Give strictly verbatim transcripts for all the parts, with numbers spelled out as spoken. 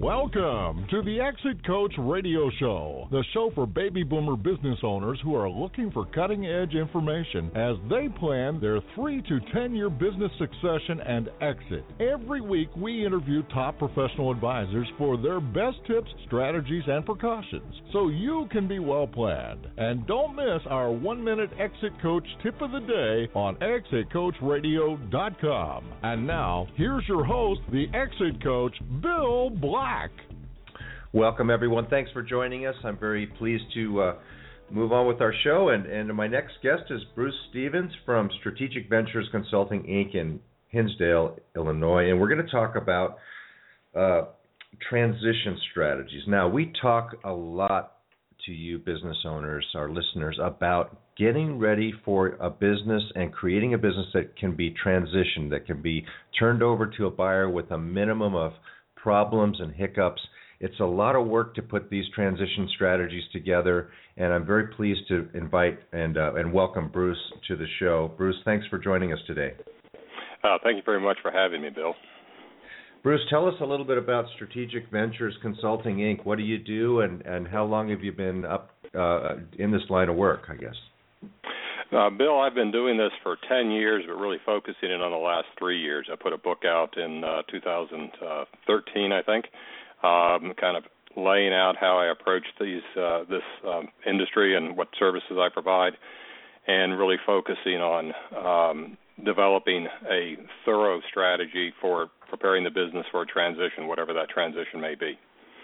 Welcome to the Exit Coach Radio Show, the show for baby boomer business owners who are looking for cutting-edge information as they plan their three to ten-year business succession and exit. Every week, we interview top professional advisors for their best tips, strategies, and precautions, so you can be well-planned. And don't miss our one-minute Exit Coach tip of the day on exit coach radio dot com. And now, here's your host, the Exit Coach, Bill Black. Welcome, everyone. Thanks for joining us. I'm very pleased to uh, move on with our show. And, and my next guest is Bruce Stevens from Strategic Ventures Consulting, Incorporated in Hinsdale, Illinois. And we're going to talk about uh, transition strategies. Now, we talk a lot to you business owners, our listeners, about getting ready for a business and creating a business that can be transitioned, that can be turned over to a buyer with a minimum of problems and hiccups. It's a lot of work to put these transition strategies together, and I'm very pleased to invite and uh, and welcome Bruce to the show. Bruce, thanks for joining us today. Uh, thank you very much for having me, Bill. Bruce, tell us a little bit about Strategic Ventures Consulting, Incorporated. What do you do, and, and how long have you been up uh, in this line of work, I guess? Uh, Bill, I've been doing this for ten years, but really focusing in on the last three years. I put a book out in uh, two thousand thirteen, I think, um, kind of laying out how I approach these uh, this um, industry and what services I provide, and really focusing on um, developing a thorough strategy for preparing the business for a transition, whatever that transition may be.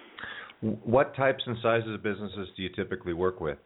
What types and sizes of businesses do you typically work with?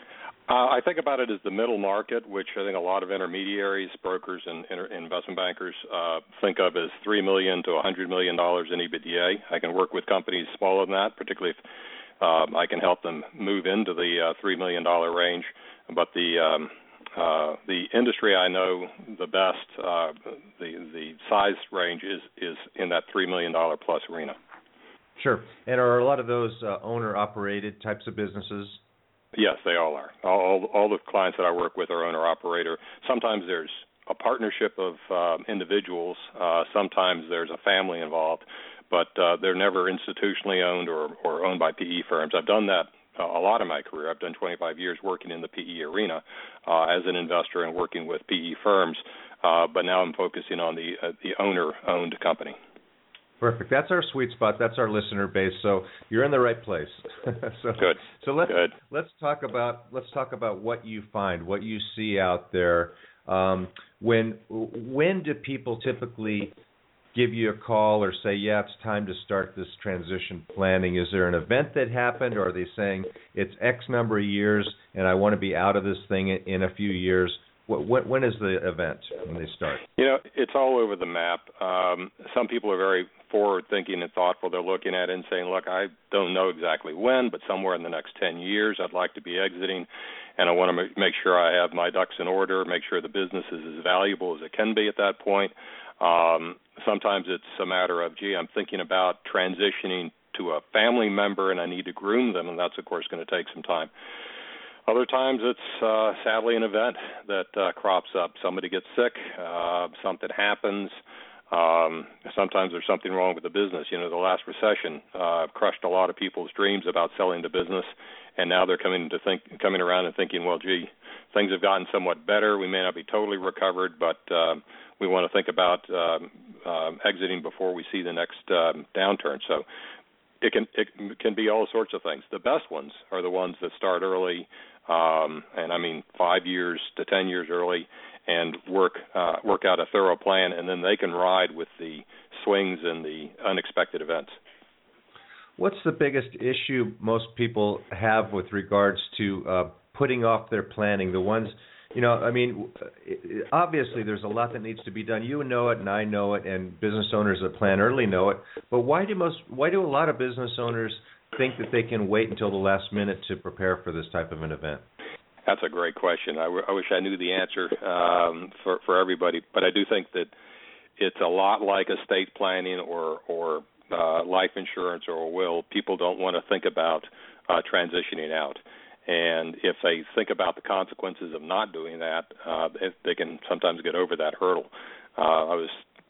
Uh, I think about it as the middle market, which I think a lot of intermediaries, brokers, and inter- investment bankers uh, think of as three million dollars to one hundred million dollars in EBITDA. I can work with companies smaller than that, particularly if um, I can help them move into the uh, three million dollars range. But the um, uh, the industry I know the best, uh, the the size range is, is in that three million dollars plus arena. Sure. And are a lot of those uh, owner-operated types of businesses? Yes, they all are. All, all the clients that I work with are owner-operator. Sometimes there's a partnership of uh, individuals. Uh, sometimes there's a family involved, but uh, they're never institutionally owned or, or owned by P E firms. I've done that uh, a lot in my career. I've done twenty-five years working in the P E arena uh, as an investor and working with P E firms, uh, but now I'm focusing on the uh, the owner-owned company. Perfect. That's our sweet spot. That's our listener base. So you're in the right place. so, Good. So let's Good. let's talk about let's talk about what you find, what you see out there. Um, when when do people typically give you a call or say, yeah, it's time to start this transition planning? Is there an event that happened, or are they saying it's X number of years and I want to be out of this thing in a few years? What, when is the event when they start? You know, it's all over the map. Um, some people are very forward-thinking and thoughtful. They're looking at it and saying, look, I don't know exactly when, but somewhere in the next ten years I'd like to be exiting, and I want to make sure I have my ducks in order, make sure the business is as valuable as it can be at that point. Um, sometimes it's a matter of, gee, I'm thinking about transitioning to a family member, and I need to groom them, and that's, of course, going to take some time. Other times it's uh, sadly an event that uh, crops up. Somebody gets sick, uh, something happens. Um, sometimes there's something wrong with the business. You know, the last recession uh, crushed a lot of people's dreams about selling the business, and now they're coming to think, coming around and thinking, well, gee, things have gotten somewhat better. We may not be totally recovered, but uh, we want to think about um, uh, exiting before we see the next um, downturn. So it can it can be all sorts of things. The best ones are the ones that start early. Um, and I mean five years to ten years early, and work uh, work out a thorough plan, and then they can ride with the swings and the unexpected events. What's the biggest issue most people have with regards to uh, putting off their planning? The ones, you know, I mean, obviously there's a lot that needs to be done. You know it, and I know it, and business owners that plan early know it. But why do most, why do a lot of business owners think that they can wait until the last minute to prepare for this type of an event? That's a great question. I, w- I wish I knew the answer um, for, for everybody, but I do think that it's a lot like estate planning or, or uh, life insurance or a will. People don't want to think about uh, transitioning out. And if they think about the consequences of not doing that, uh, they can sometimes get over that hurdle. Uh, I was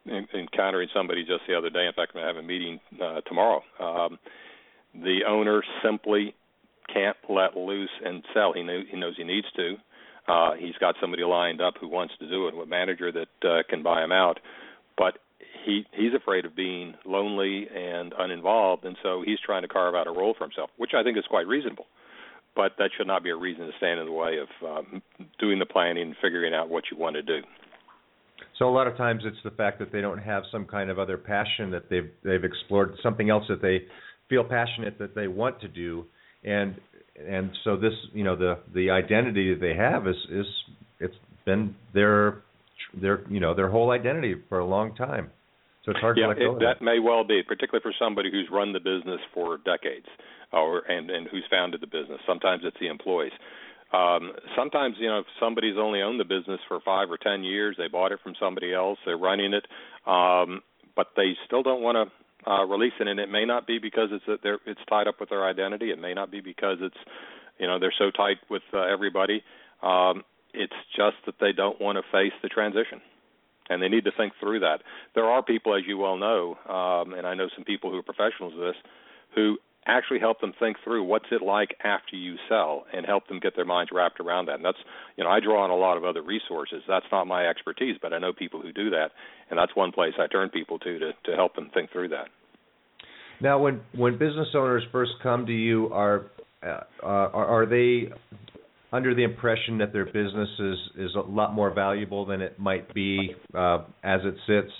encountering somebody just the other day. In fact, I'm going to have a meeting uh, tomorrow. Um, the owner simply can't let loose and sell. He, knew, he knows he needs to. Uh, he's got somebody lined up who wants to do it, a manager that uh, can buy him out. But he he's afraid of being lonely and uninvolved, and so he's trying to carve out a role for himself, which I think is quite reasonable. But that should not be a reason to stand in the way of um, doing the planning and figuring out what you want to do. So a lot of times it's the fact that they don't have some kind of other passion that they've they've explored, something else that they feel passionate that they want to do, and and so this, you know, the the identity that they have is is it's been their their you know their whole identity for a long time. So it's hard yeah, to let go it, of that. that. may well be, particularly for somebody who's run the business for decades, or and and who's founded the business. Sometimes it's the employees. Um, sometimes, you know, if somebody's only owned the business for five or ten years, they bought it from somebody else, they're running it, um, but they still don't want to uh, release it. And it may not be because it's a, they're, it's tied up with their identity. It may not be because it's, you know, they're so tight with uh, everybody. Um, it's just that they don't want to face the transition, and they need to think through that. There are people, as you well know, um, and I know some people who are professionals of this, who actually help them think through what's it like after you sell and help them get their minds wrapped around that. And that's, you know, I draw on a lot of other resources. That's not my expertise, but I know people who do that, and that's one place I turn people to to, to help them think through that. Now, when when business owners first come to you, are uh, are, are they under the impression that their business is, is a lot more valuable than it might be uh, as it sits?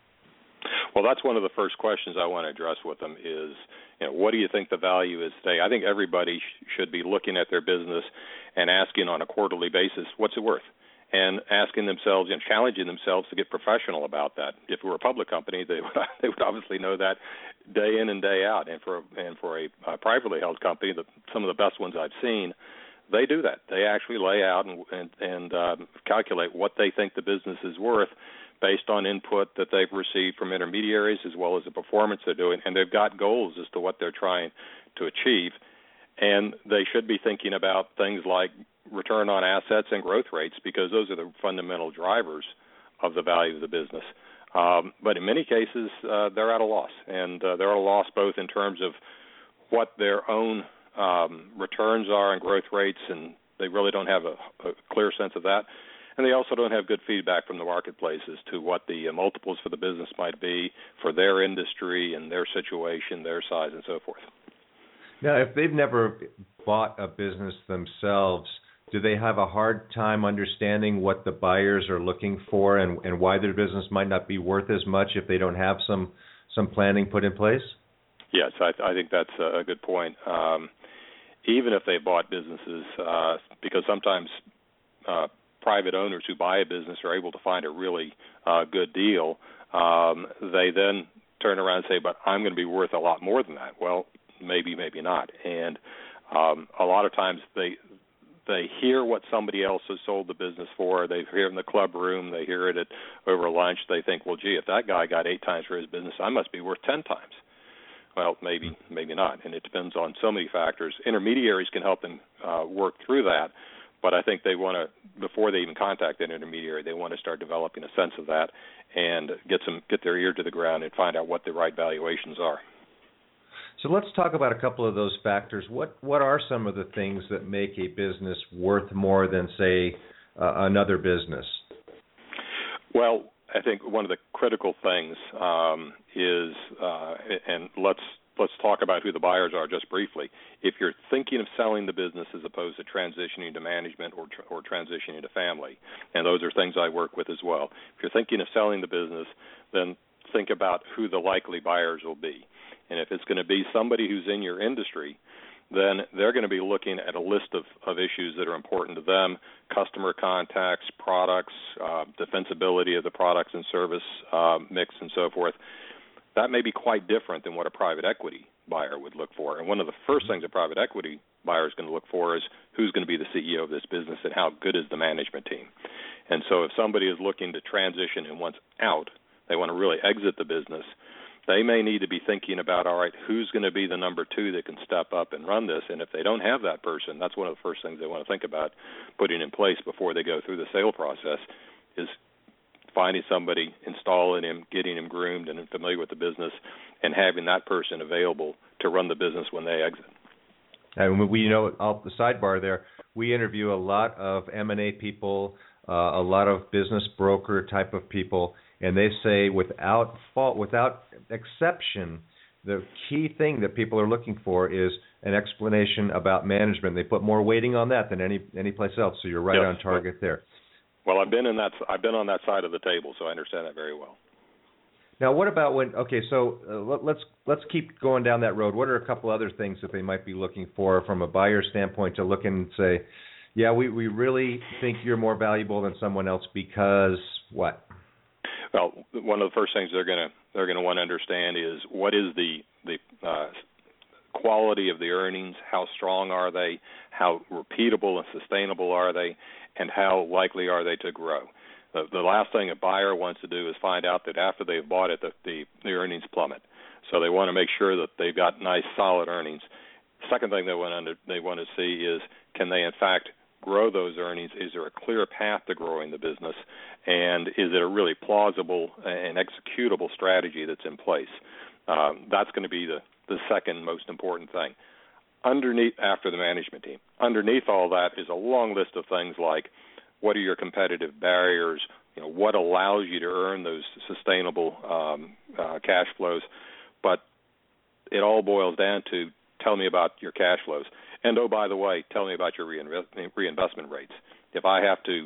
Well, that's one of the first questions I want to address with them is, you know, what do you think the value is today? I think everybody sh- should be looking at their business and asking on a quarterly basis, what's it worth? And asking themselves and challenging themselves to get professional about that. If it were a public company, they would, they would obviously know that day in and day out. And for and for a, a privately held company, the, some of the best ones I've seen, they do that. They actually lay out and and, and um, calculate what they think the business is worth based on input that they've received from intermediaries as well as the performance they're doing, and they've got goals as to what they're trying to achieve. And they should be thinking about things like return on assets and growth rates, because those are the fundamental drivers of the value of the business. Um, but in many cases, uh, they're at a loss, and uh, they're at a loss both in terms of what their own um, returns are and growth rates, and they really don't have a, a clear sense of that. And they also don't have good feedback from the marketplace as to what the uh, multiples for the business might be for their industry and their situation, their size, and so forth. Now, if they've never bought a business themselves, do they have a hard time understanding what the buyers are looking for and, and why their business might not be worth as much if they don't have some some planning put in place? Yes, I, I think that's a good point. Um, even if they bought businesses, uh, because sometimes uh, private owners who buy a business are able to find a really uh, good deal, um, they then turn around and say, but I'm going to be worth a lot more than that. Well, maybe, maybe not. And um, a lot of times they they hear what somebody else has sold the business for. They hear it in the club room. They hear it at over lunch. They think, well, gee, if that guy got eight times for his business, I must be worth ten times. Well, maybe, maybe not. And it depends on so many factors. Intermediaries can help them uh, work through that. But I think they want to, before they even contact an intermediary, they want to start developing a sense of that and get some get their ear to the ground and find out what the right valuations are. So let's talk about a couple of those factors. What what are some of the things that make a business worth more than, say, uh, another business? Well, I think one of the critical things um, is, uh, and let's let's talk about who the buyers are just briefly. If you're thinking of selling the business as opposed to transitioning to management or tr- or transitioning to family, and those are things I work with as well. If you're thinking of selling the business, then think about who the likely buyers will be. And if it's going to be somebody who's in your industry, then they're going to be looking at a list of, of issues that are important to them: customer contacts, products, uh, defensibility of the products and service uh, mix, and so forth. That may be quite different than what a private equity buyer would look for. And one of the first things a private equity buyer is going to look for is who's going to be the C E O of this business and how good is the management team. And so if somebody is looking to transition and wants out, they want to really exit the business, they may need to be thinking about, all right, who's going to be the number two that can step up and run this? And if they don't have that person, that's one of the first things they want to think about putting in place before they go through the sale process, is finding somebody, installing him, getting him groomed and familiar with the business, and having that person available to run the business when they exit. And we, you know, off the sidebar there, we interview a lot of M and A people, uh, a lot of business broker type of people, and they say without fault, without exception, the key thing that people are looking for is an explanation about management. They put more weighting on that than any any place else. So you're right yes. on target there. Well, I've been in that. I've been on that side of the table, so I understand that very well. Now, what about when? Okay, so uh, let, let's let's keep going down that road. What are a couple other things that they might be looking for from a buyer standpoint to look and say, yeah, we, we really think you're more valuable than someone else because what? Well, one of the first things they're gonna they're gonna want to understand is what is the the uh, quality of the earnings, how strong are they, how repeatable and sustainable are they, and how likely are they to grow. The, the last thing a buyer wants to do is find out that after they've bought it that the, the earnings plummet. So they want to make sure that they've got nice, solid earnings. Second thing they want to they want to see is can they in fact grow those earnings? Is there a clear path to growing the business, and is it a really plausible and executable strategy that's in place? Um, that's going to be the, the second most important thing. Underneath, after the management team, underneath all that is a long list of things like what are your competitive barriers, you know, what allows you to earn those sustainable um, uh, cash flows, but it all boils down to tell me about your cash flows. And, oh, by the way, tell me about your reinvest- reinvestment rates. If I have to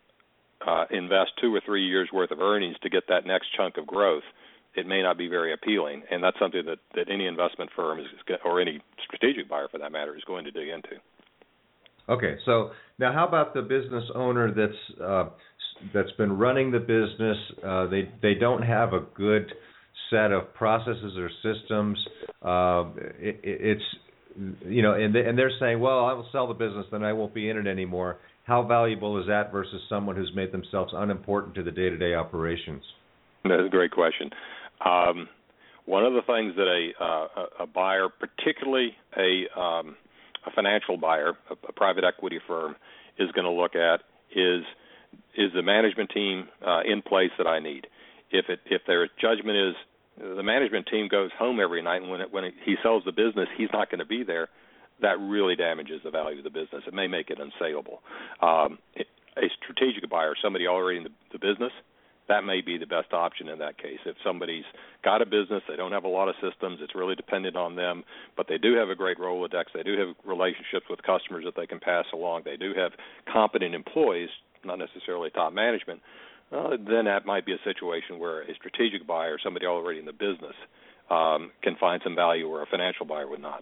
uh, invest two or three years' worth of earnings to get that next chunk of growth, it may not be very appealing, and that's something that, that any investment firm is, or any strategic buyer, for that matter, is going to dig into. Okay, so now how about the business owner that's uh, that's been running the business? Uh, they they don't have a good set of processes or systems. Uh, it, it's you know, and they, and they're saying, well, I will sell the business, then I won't be in it anymore. How valuable is that versus someone who's made themselves unimportant to the day-to-day operations? That's a great question. Um, one of the things that a uh, a buyer, particularly a um, a financial buyer, a, a private equity firm, is going to look at is is the management team uh, in place that I need. If it if their judgment is the management team goes home every night, and when it, when it, he sells the business, he's not going to be there, that really damages the value of the business. It may make it unsaleable. Um, it, a strategic buyer, somebody already in the, the business, that may be the best option in that case. If somebody's got a business, they don't have a lot of systems, it's really dependent on them, but they do have a great Rolodex, they do have relationships with customers that they can pass along, they do have competent employees, not necessarily top management, uh, then that might be a situation where a strategic buyer, somebody already in the business, um, can find some value where a financial buyer would not.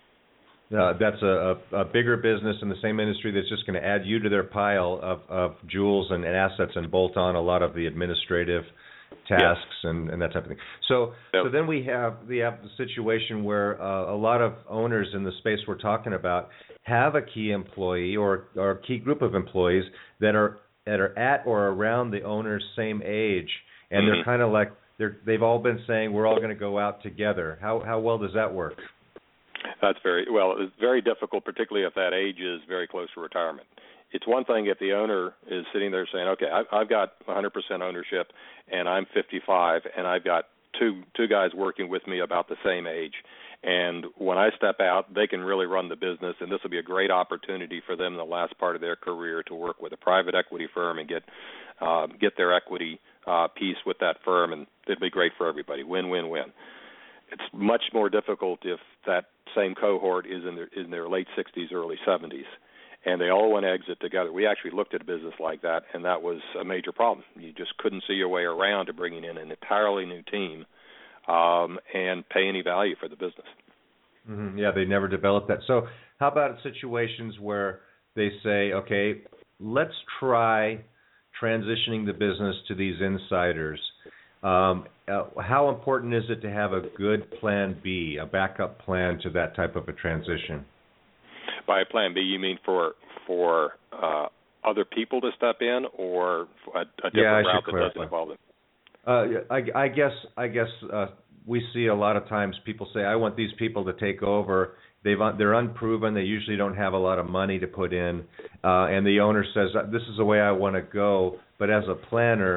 Uh, that's a, a, a bigger business in the same industry that's just going to add you to their pile of, of jewels and, and assets and bolt on a lot of the administrative tasks yes. and, and that type of thing. So yep. so then we have, we have the situation where uh, a lot of owners in the space we're talking about have a key employee or, or a key group of employees that are that are at or around the owner's same age, and mm-hmm. they're kind of like they're they've all been saying we're all going to go out together. How how well does that work? That's very well. It's very difficult, particularly if that age is very close to retirement. It's one thing if the owner is sitting there saying, "Okay, I've, I've got one hundred percent ownership, and I'm fifty-five, and I've got two two guys working with me about the same age, and when I step out, they can really run the business, and this will be a great opportunity for them in the last part of their career to work with a private equity firm and get uh, get their equity uh, piece with that firm, and it'd be great for everybody. Win, win, win." It's much more difficult if that same cohort is in their, in their late sixties, early seventies, and they all want to exit together. We actually looked at a business like that, and that was a major problem. You just couldn't see your way around to bringing in an entirely new team um, and pay any value for the business. Mm-hmm. Yeah, they never developed that. So how about situations where they say, okay, let's try transitioning the business to these insiders? Um, uh, how important is it to have a good plan B, a backup plan to that type of a transition? By a plan B, you mean for for uh, other people to step in, or a, a different yeah, I route should that clarify. doesn't involve them? Uh, I, I guess I guess uh, we see a lot of times people say, "I want these people to take over." They've they're unproven. They usually don't have a lot of money to put in, uh, and the owner says, "This is the way I want to go." But as a planner,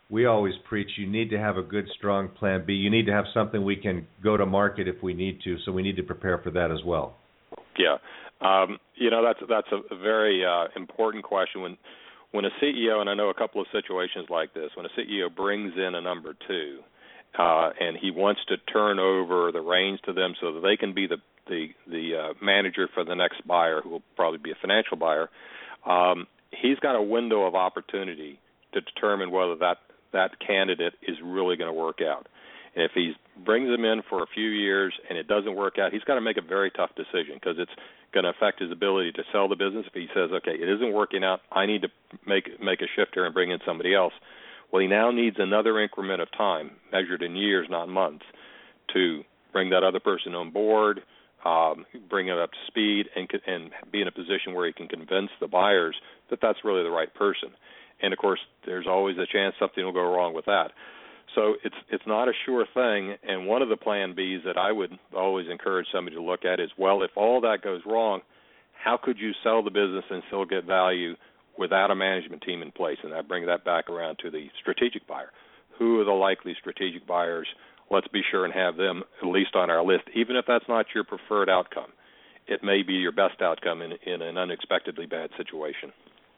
we always preach you need to have a good, strong plan B. You need to have something we can go to market if we need to, so we need to prepare for that as well. Yeah. Um, you know, that's that's a very uh, important question. When when a C E O, and I know a couple of situations like this, when a C E O brings in a number two uh, and he wants to turn over the reins to them so that they can be the, the, the uh, manager for the next buyer, who will probably be a financial buyer, um, he's got a window of opportunity to determine whether that, that candidate is really going to work out. And if he brings them in for a few years and it doesn't work out, he's got to make a very tough decision, because it's going to affect his ability to sell the business. If he says, okay, it isn't working out, I need to make make a shift here and bring in somebody else. Well, he now needs another increment of time, measured in years, not months, to bring that other person on board, um, bring it up to speed, and, and be in a position where he can convince the buyers that that's really the right person. And, of course, there's always a chance something will go wrong with that. So it's it's not a sure thing, and one of the plan Bs that I would always encourage somebody to look at is, well, if all that goes wrong, how could you sell the business and still get value without a management team in place? And I bring that back around to the strategic buyer. Who are the likely strategic buyers? Let's be sure and have them at least on our list, even if that's not your preferred outcome. It may be your best outcome in, in an unexpectedly bad situation.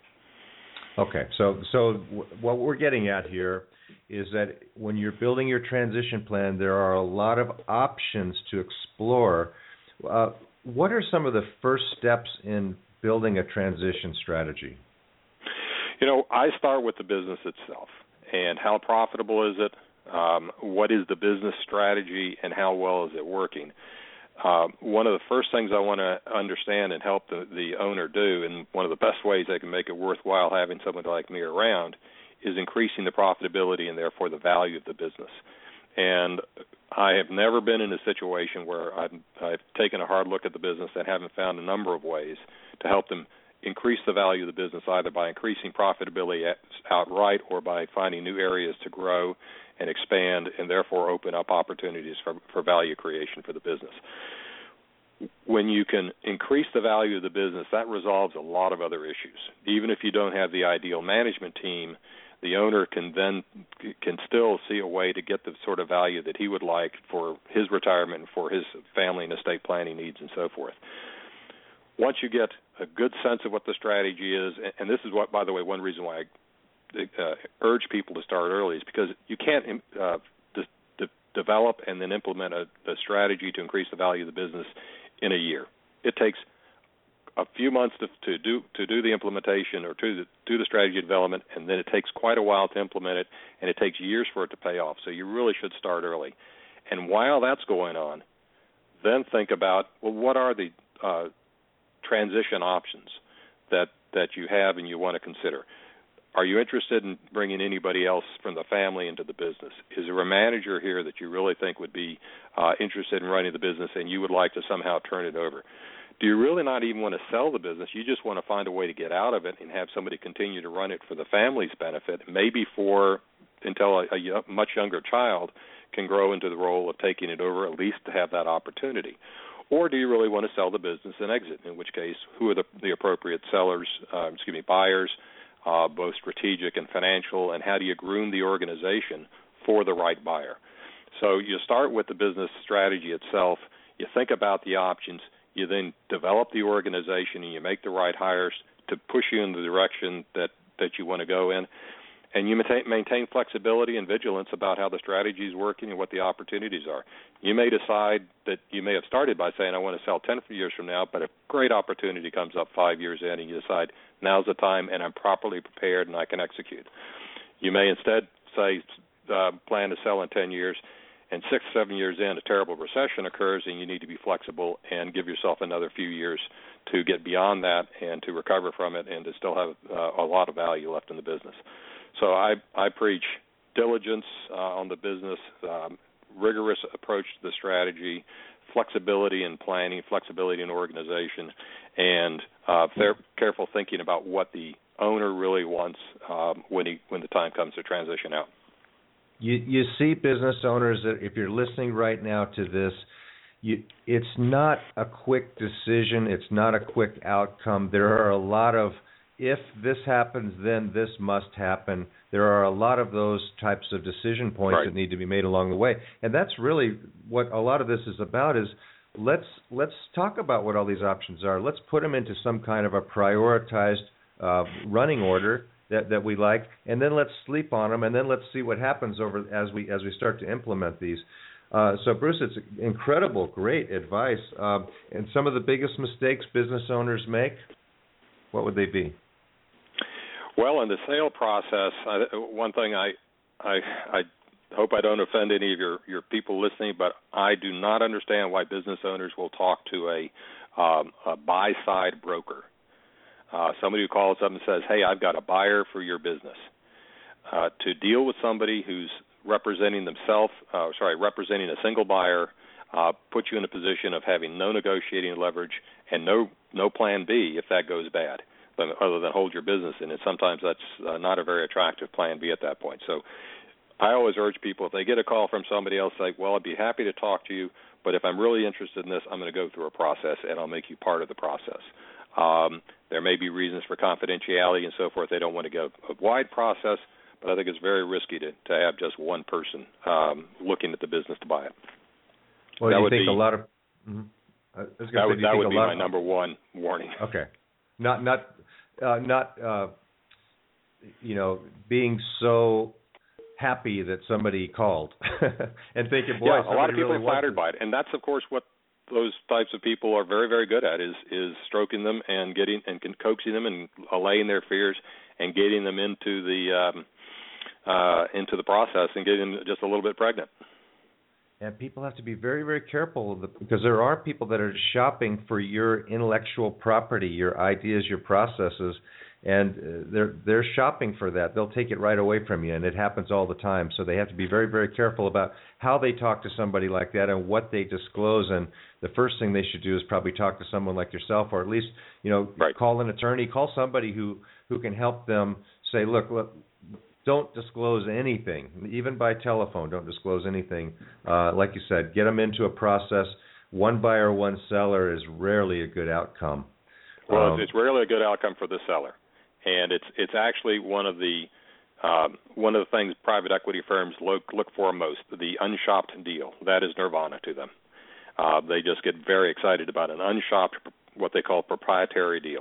Okay, so so w- what we're getting at here is that when you're building your transition plan, there are a lot of options to explore. Uh, what are some of the first steps in building a transition strategy? You know, I start with the business itself, and how profitable is it? Um, what is the business strategy, and how well is it working? Uh, one of the first things I want to understand and help the, the owner do, and one of the best ways they can make it worthwhile having someone like me around, is increasing the profitability and therefore the value of the business. And I have never been in a situation where I've, I've taken a hard look at the business and haven't found a number of ways to help them increase the value of the business, either by increasing profitability outright or by finding new areas to grow and expand, and therefore open up opportunities for, for value creation for the business. When you can increase the value of the business, that resolves a lot of other issues. Even if you don't have the ideal management team, the owner can then can still see a way to get the sort of value that he would like for his retirement and for his family and estate planning needs and so forth. Once you get a good sense of what the strategy is, and this is what, by the way, one reason why I uh, urge people to start early, is because you can't uh, de- de- develop and then implement a, a strategy to increase the value of the business in a year. It takes a few months to, to do to do the implementation or to the, do the strategy development, and then it takes quite a while to implement it, and it takes years for it to pay off. So you really should start early. And while that's going on, then think about, well, what are the uh, transition options that, that you have and you want to consider? Are you interested in bringing anybody else from the family into the business? Is there a manager here that you really think would be uh, interested in running the business and you would like to somehow turn it over? Do you really not even want to sell the business? You just want to find a way to get out of it and have somebody continue to run it for the family's benefit, maybe for until a, a much younger child can grow into the role of taking it over, at least to have that opportunity? Or do you really want to sell the business and exit, in which case who are the, the appropriate sellers, uh, excuse me, buyers, uh, both strategic and financial, and how do you groom the organization for the right buyer? So you start with the business strategy itself. You think about the options. You then develop the organization, and you make the right hires to push you in the direction that, that you want to go in. And you maintain, maintain flexibility and vigilance about how the strategy is working and what the opportunities are. You may decide that you may have started by saying, I want to sell ten years from now, but a great opportunity comes up five years in, and you decide, now's the time, and I'm properly prepared, and I can execute. You may instead say, uh, plan to sell in ten years, and six, seven years in, a terrible recession occurs, and you need to be flexible and give yourself another few years to get beyond that and to recover from it and to still have uh, a lot of value left in the business. So I, I preach diligence uh, on the business, um, rigorous approach to the strategy, flexibility in planning, flexibility in organization, and uh, fair, careful thinking about what the owner really wants um, when he when the time comes to transition out. You, you see, business owners, that if you're listening right now to this, you, it's not a quick decision. It's not a quick outcome. There are a lot of if this happens, then this must happen. There are a lot of those types of decision points right. that need to be made along the way, and that's really what a lot of this is about. Is let's let's talk about what all these options are. Let's put them into some kind of a prioritized uh, running order that, that we like, and then let's sleep on them, and then let's see what happens over as we as we start to implement these. Uh, so, Bruce, it's incredible, great advice. Um, and some of the biggest mistakes business owners make, what would they be? Well, in the sale process, I, one thing I, I, I hope I don't offend any of your, your people listening, but I do not understand why business owners will talk to a, um, a buy-side broker. Uh, somebody who calls up and says, hey, I've got a buyer for your business. Uh, to deal with somebody who's representing themselves, uh, sorry, representing a single buyer, uh, put you in a position of having no negotiating leverage and no no plan B if that goes bad, other than hold your business in it. Sometimes that's uh, not a very attractive plan B at that point. So I always urge people, if they get a call from somebody else, like, well, I'd be happy to talk to you, but if I'm really interested in this, I'm going to go through a process, and I'll make you part of the process. Um, there may be reasons for confidentiality and so forth. They don't want to go a wide process, but I think it's very risky to, to have just one person um, looking at the business to buy it. Well, that you would think be, a lot of mm-hmm. I was that say, would, that would be my of, number one warning. Okay, not not uh, not uh, you know being so happy that somebody called and thinking, boy, yeah, a lot of people really are flattered by it, and that's of course what those types of people are very, very good at is is stroking them and getting and coaxing them and allaying their fears and getting them into the um, uh, into the process and getting them just a little bit pregnant. And people have to be very, very careful because there are people that are shopping for your intellectual property, your ideas, your processes, and they're they're shopping for that. They'll take it right away from you, and it happens all the time. So they have to be very, very careful about how they talk to somebody like that and what they disclose. And the first thing they should do is probably talk to someone like yourself, or at least you know right. call an attorney, call somebody who, who can help them say, look, look. Don't disclose anything, even by telephone. Don't disclose anything. Uh, like you said, get them into a process. One buyer, one seller is rarely a good outcome. Well, um, it's rarely a good outcome for the seller, and it's it's actually one of the um, one of the things private equity firms look look for most. The unshopped deal, that is nirvana to them. Uh, they just get very excited about an unshopped, what they call proprietary deal.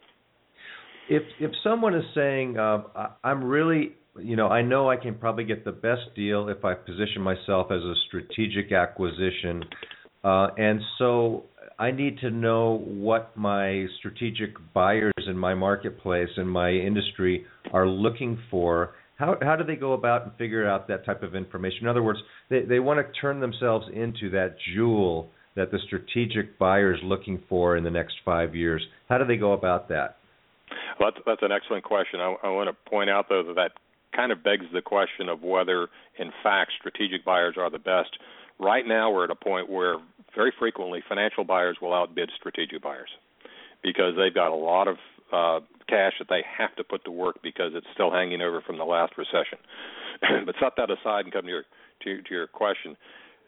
If if someone is saying, uh, I'm really You know, I know I can probably get the best deal if I position myself as a strategic acquisition, uh, and so I need to know what my strategic buyers in my marketplace and my industry are looking for. How how do they go about and figure out that type of information? In other words, they they want to turn themselves into that jewel that the strategic buyer is looking for in the next five years. How do they go about that? Well, that's, that's an excellent question. I, I want to point out, though, that that kind of begs the question of whether, in fact, strategic buyers are the best. Right now, we're at a point where very frequently financial buyers will outbid strategic buyers because they've got a lot of uh, cash that they have to put to work because it's still hanging over from the last recession. But set that aside and come to your to, to your question.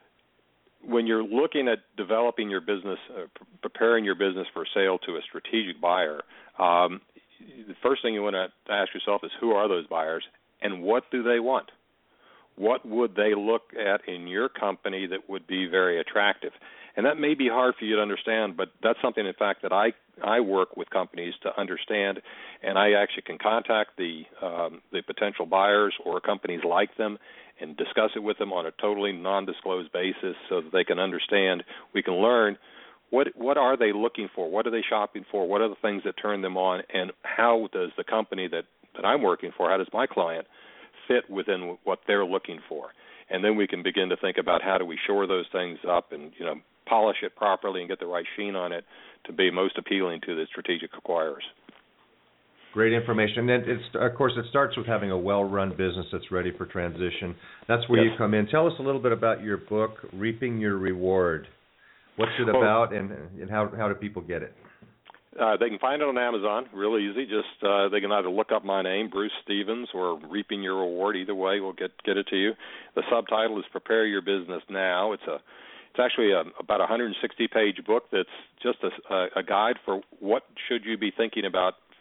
When you're looking at developing your business, uh, preparing your business for sale to a strategic buyer, um, the first thing you want to ask yourself is who are those buyers and what do they want? What would they look at in your company that would be very attractive? And that may be hard for you to understand, but that's something, in fact, that I, I work with companies to understand, and I actually can contact the um, the potential buyers or companies like them and discuss it with them on a totally non-disclosed basis so that they can understand. We can learn what what are they looking for, what are they shopping for, what are the things that turn them on, and how does the company that, that I'm working for, how does my client fit within what they're looking for. And then we can begin to think about how do we shore those things up and, you know, polish it properly and get the right sheen on it to be most appealing to the strategic acquirers. Great information. And it's, of course, it starts with having a well-run business that's ready for transition. That's where yes. you come in. Tell us a little bit about your book, Reaping Your Reward. What's it about, and, and how, how do people get it? Uh, they can find it on Amazon, real easy. Just uh, they can either look up my name, Bruce Stevens, or Reaping Your Reward. Either way, we'll get get it to you. The subtitle is Prepare Your Business Now. It's a it's actually a, about a one hundred sixty page book that's just a, a guide for what should you be thinking about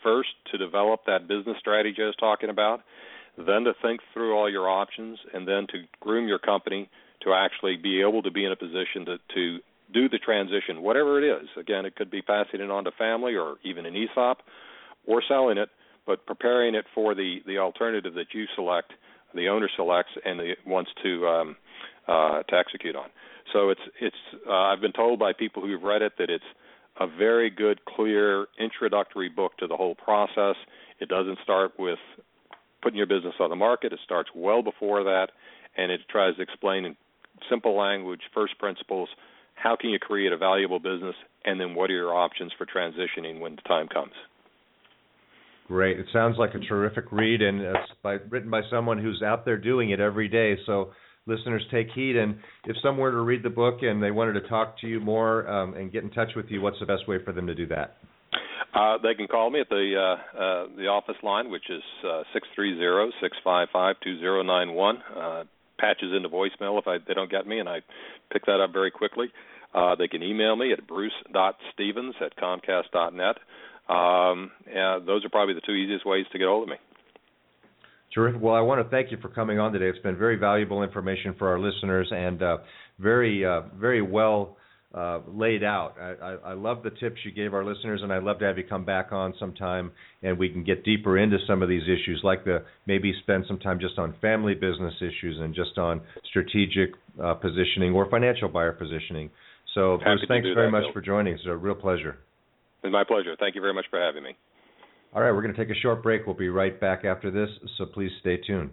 first to develop that business strategy I was talking about, then to think through all your options, and then to groom your company to actually be able to be in a position to, to do the transition, whatever it is. Again, it could be passing it on to family or even an E S O P or selling it, but preparing it for the, the alternative that you select, the owner selects, and the, wants to um, uh, to execute on. So it's it's uh, I've been told by people who've read it that it's a very good, clear introductory book to the whole process. It doesn't start with putting your business on the market. It starts well before that, and it tries to explain in simple language, first principles, how can you create a valuable business, and then what are your options for transitioning when the time comes. Great. It sounds like a terrific read, and it's by, written by someone who's out there doing it every day. So listeners, take heed. And if someone were to read the book and they wanted to talk to you more um, and get in touch with you, what's the best way for them to do that? Uh, they can call me at the uh, uh, the office line, which is uh, six three zero, six five five, two zero nine one. Uh, patches into voicemail if I, they don't get me, and I pick that up very quickly. Uh, they can email me at bruce dot stevens at comcast dot net. Um, and those are probably the two easiest ways to get hold of me. Terrific. Well, I want to thank you for coming on today. It's been very valuable information for our listeners, and uh, very, uh, very well uh, laid out. I, I, I love the tips you gave our listeners, and I'd love to have you come back on sometime, and we can get deeper into some of these issues, like the maybe spend some time just on family business issues and just on strategic uh, positioning or financial buyer positioning. So, Bruce, thanks very that, much Bill. for joining. It's a real pleasure. It's my pleasure. Thank you very much for having me. All right, we're going to take a short break. We'll be right back after this, so please stay tuned.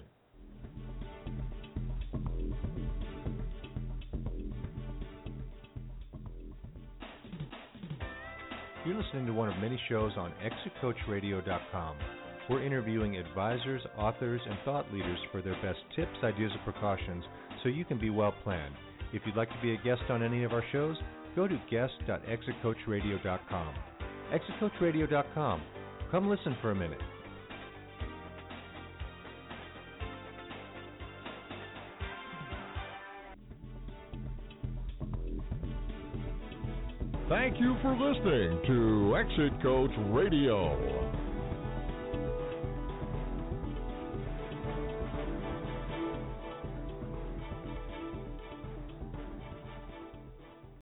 You're listening to one of many shows on exit coach radio dot com. We're interviewing advisors, authors, and thought leaders for their best tips, ideas, and precautions so you can be well planned. If you'd like to be a guest on any of our shows, go to guest dot exit coach radio dot com. exit coach radio dot com. Come listen for a minute. Thank you for listening to Exit Coach Radio.